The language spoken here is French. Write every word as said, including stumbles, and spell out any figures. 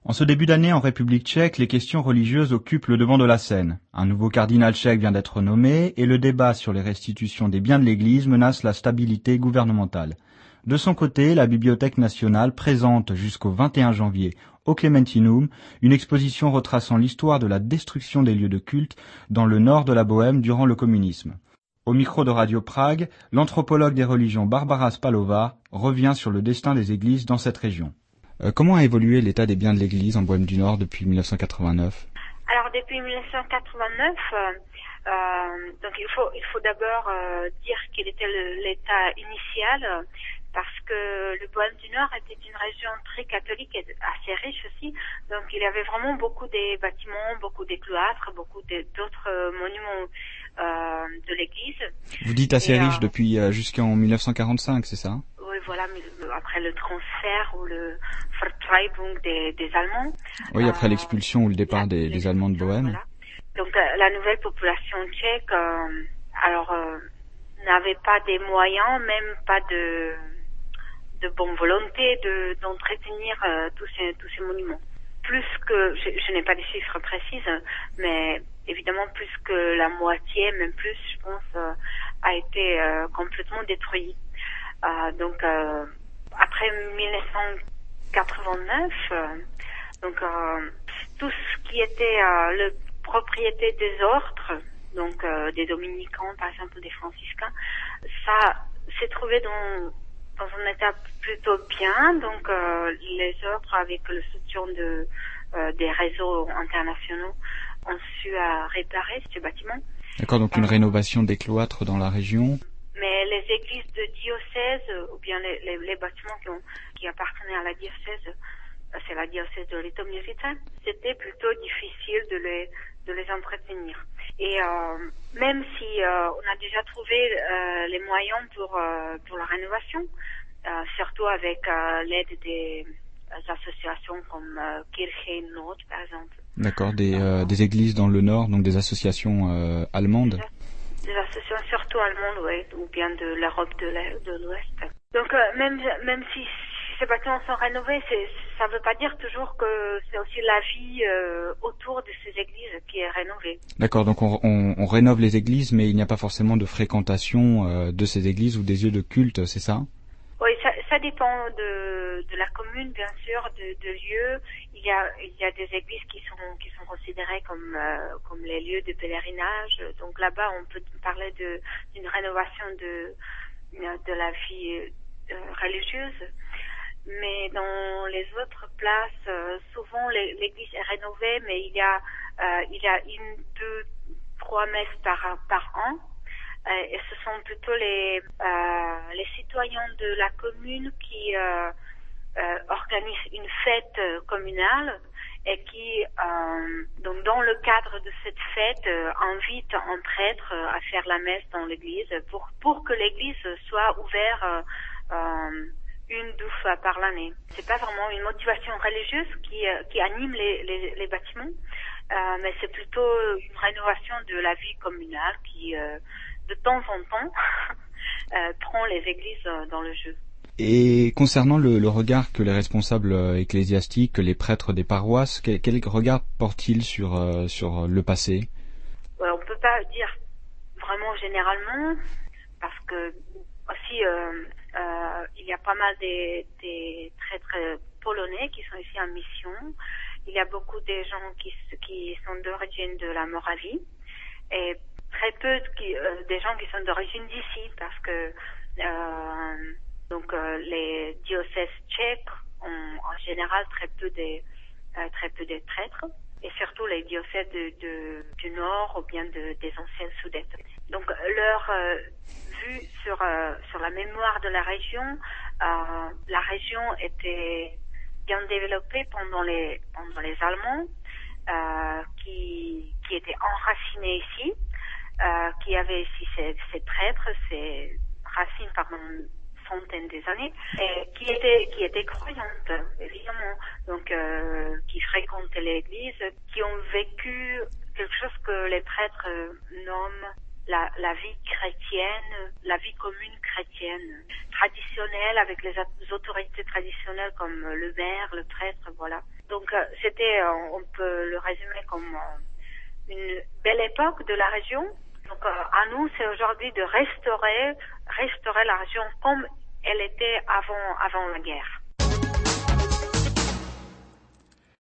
En ce début d'année en République tchèque, les questions religieuses occupent le devant de la scène. Un nouveau cardinal tchèque vient d'être nommé et le débat sur les restitutions des biens de l'Église menace la stabilité gouvernementale. De son côté, la Bibliothèque nationale présente jusqu'au vingt et un janvier au Clementinum une exposition retraçant l'histoire de la destruction des lieux de culte dans le nord de la Bohême durant le communisme. Au micro de Radio Prague, l'anthropologue des religions Barbara Spalova revient sur le destin des églises dans cette région. Euh, comment a évolué l'état des biens de l'Église en Bohême du Nord depuis mille neuf cent quatre-vingt-neuf? Alors depuis mille neuf cent quatre-vingt-neuf, euh, euh, donc il faut il faut d'abord euh, dire quel était le, l'état initial, parce que le Bohême du Nord était une région très catholique et assez riche aussi, donc il y avait vraiment beaucoup de bâtiments, beaucoup de cloîtres, beaucoup de, d'autres euh, monuments euh, de l'Église. Vous dites assez et, riche euh, depuis euh, jusqu'en mille neuf cent quarante-cinq, c'est ça? Oui, voilà, mais après le transfert ou le Vertreibung des, des Allemands. Oui, après euh, l'expulsion ou le départ la, des, des Allemands de Bohême. Voilà. Donc euh, la nouvelle population tchèque, euh, alors euh, n'avait pas des moyens, même pas de de bonne volonté de d'entretenir euh, tous ces tous ces monuments. Plus que je, je n'ai pas des chiffres précis, mais évidemment plus que la moitié, même plus, je pense, euh, a été euh, complètement détruit. Euh, donc euh, après mille neuf cent quatre-vingt-neuf, euh, donc euh, tout ce qui était euh, le propriété des ordres, donc euh, des dominicains par exemple, des franciscains, ça s'est trouvé dans dans un état plutôt bien. Donc euh, les ordres, avec le soutien de euh, des réseaux internationaux, ont su euh, réparer ce bâtiment. D'accord, donc une euh, rénovation des cloîtres dans la région. Mais les églises de diocèse, ou bien les, les, les bâtiments qui, ont, qui appartenaient à la diocèse, c'est la diocèse de Litoměřice, c'était plutôt difficile de les, de les entretenir. Et euh, même si euh, on a déjà trouvé euh, les moyens pour, euh, pour la rénovation, euh, surtout avec euh, l'aide des associations comme euh, Kirche Nord, par exemple. D'accord, des, euh, des églises dans le Nord, donc des associations euh, allemandes. Des associations surtout allemandes, oui, ou bien de l'Europe de, de l'Ouest. Donc euh, même même si, si ces bâtiments sont rénovés, c'est, ça ne veut pas dire toujours que c'est aussi la vie euh, autour de ces églises qui est rénovée. D'accord, donc on, on, on rénove les églises, mais il n'y a pas forcément de fréquentation euh, de ces églises ou des lieux de culte, c'est ça? Oui, ça, ça dépend de, de la commune, bien sûr, de, de lieux. Il y a, il y a des églises qui sont, qui sont considérées comme, euh, comme les lieux de pèlerinage. Donc là-bas, on peut parler de, d'une rénovation de, de la vie euh, religieuse. Mais dans les autres places, euh, souvent les, l'église est rénovée, mais il y a, euh, il y a une, deux, trois messes par, par an. Et ce sont plutôt les euh, les citoyens de la commune qui euh, euh, organisent une fête communale et qui, euh, donc dans le cadre de cette fête, euh, invitent un prêtre à faire la messe dans l'église pour pour que l'église soit ouverte euh, euh, une deux fois par l'année. C'est pas vraiment une motivation religieuse qui euh, qui anime les les, les bâtiments, euh, mais c'est plutôt une rénovation de la vie communale qui euh, de temps en temps, euh, prend les églises euh, dans le jeu. Et concernant le, le regard que les responsables euh, ecclésiastiques, que les prêtres des paroisses, quel, quel regard portent-ils sur, euh, sur le passé? Ouais, on peut pas dire vraiment généralement, parce que aussi euh, euh, il y a pas mal des, des prêtres polonais qui sont ici en mission. Il y a beaucoup de gens qui, qui sont d'origine de la Moravie, et très peu qui, euh, des gens qui sont d'origine d'ici, parce que euh, donc euh, les diocèses tchèques ont en général très peu de euh, très peu de prêtres, et surtout les diocèses de, de, du Nord ou bien de, des anciennes Sudètes. Donc leur euh, vue sur euh, sur la mémoire de la région, euh, la région était bien développée pendant les pendant les Allemands, euh, qui qui étaient enracinés ici. Euh, qui avait ici ces, ces prêtres, ces racines pendant une centaine des années, et qui étaient qui étaient croyantes, évidemment, donc euh, qui fréquentaient l'église, qui ont vécu quelque chose que les prêtres nomment la, la vie chrétienne, la vie commune chrétienne, traditionnelle, avec les autorités traditionnelles comme le maire, le prêtre, voilà. Donc euh, c'était, euh, on peut le résumer comme euh, une belle époque de la région. Donc euh, à nous, c'est aujourd'hui de restaurer, restaurer la région comme elle était avant, avant la guerre.